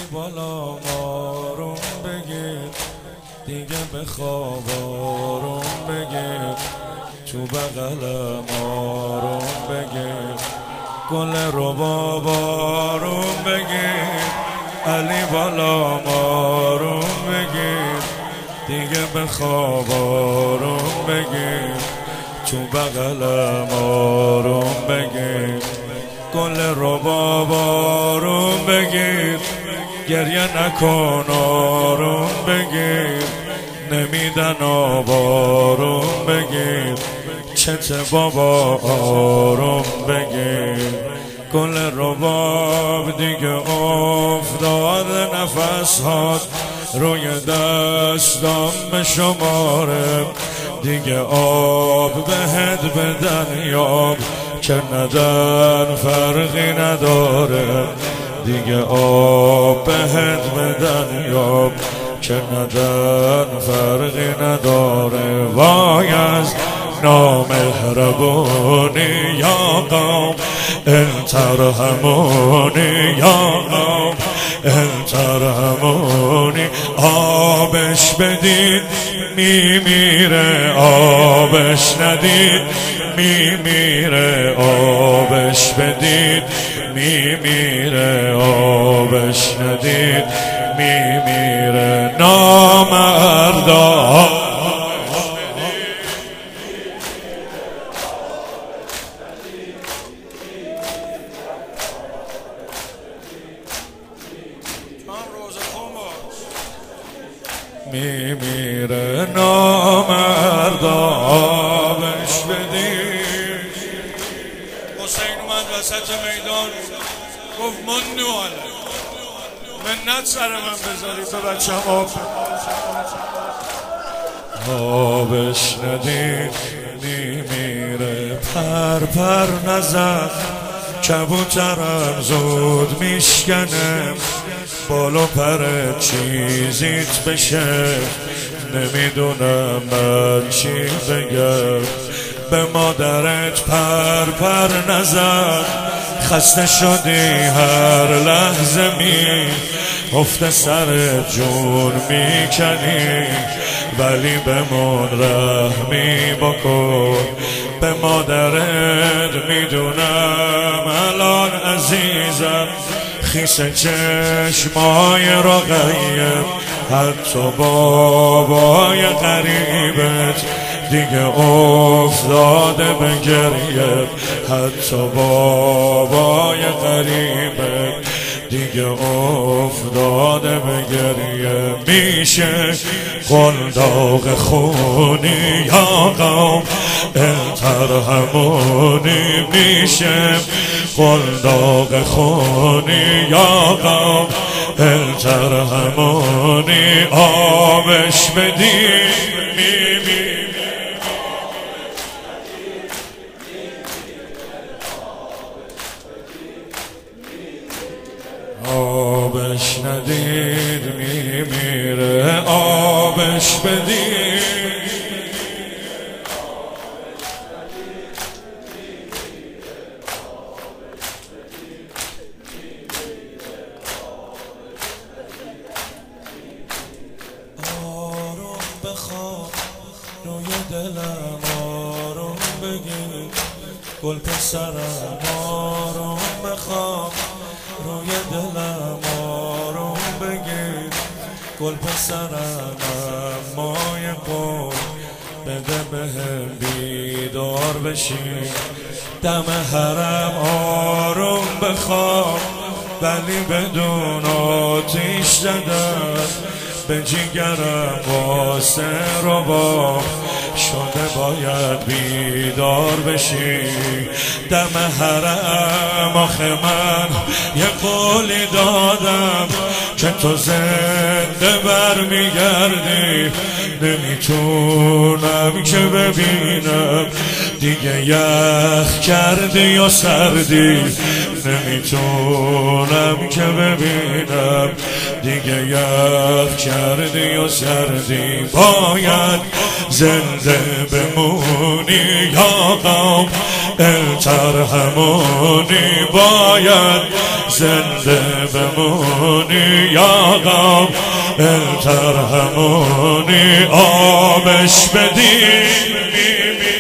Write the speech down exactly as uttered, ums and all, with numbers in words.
بالا آروم بگیر، دیگه به خواب آروم بگیر، تو بغلم آروم بگیر، گل رباب آروم بگیر، علی بالا آروم بگیر، دیگه به خواب آروم بگیر، تو بغلم آروم بگیر، گل رباب آروم بگیر، گریه نکن آروم بگیر، نمیدن آب آروم بگیر، چت بابا آروم بگیر، گل رباب دیگه افتاد نفس هات روی دستم به شماره، دیگه آب بهت بدن یاب که ندن فرقی نداره، دیگه آب بهت بدن یاب که ندن فرقی نداره. وای از نامهربونی یا قوم ان ترحمونی یا قوم ان ترحمونی، آبش بدید میمیره، آبش ندید میمیره، آبش بدید میمیره، آبش ندید میمیره. نامردا میمیره، نامردا آبش بدید. حسین اومد وسط میدان گفت من نواله منت سر من بذاری تو بچه هم آب آبش ندید میمیره. پر پر نزد کبوترم زود میشکنه، بالا پر چیزیت بشه، نمیدونم من چی بگم. به مادرت پر پر نزد، خسته شدی هر لحظه می افته سر جون میکنی، ولی بمون رحمی بکن به مادرت. میدونم الان عزیزم خیس چشمای رقیب، حتی بابای غریبت دیگه افتاده به گریه، حتی بابای غریبت دیگه افتاده به گریه. میشه قنداق خونی یا قوم ان ترحمونی، میشه قنداق خونی یا قوم ان ترحمونی، آبش بدید میمیره، آبش ندید میمیره، آبش بدید. آروم بخواب روی دلم آروم بگیر، گل پسرم آروم بخواب روی دلم آروم بگیر، گل پسرم مای قول بده بهم بیدار بشی، دم حرم آروم بخواب ولی بدون آتیش زدن، به جیگرم واسه رباب شده باید بیدار بشی. دم حرم آخه من یه قولی دادم که تو زنده برمیگردی، نمیتونم که ببینم دیگه یخ کردی یا سردی، نمیتونم که ببینم دیگه یخ کردی و سردی باید زنده بمونی یا قوم ترحمونی باید زنده بمونی یا قوم ترحمونی آبش بدی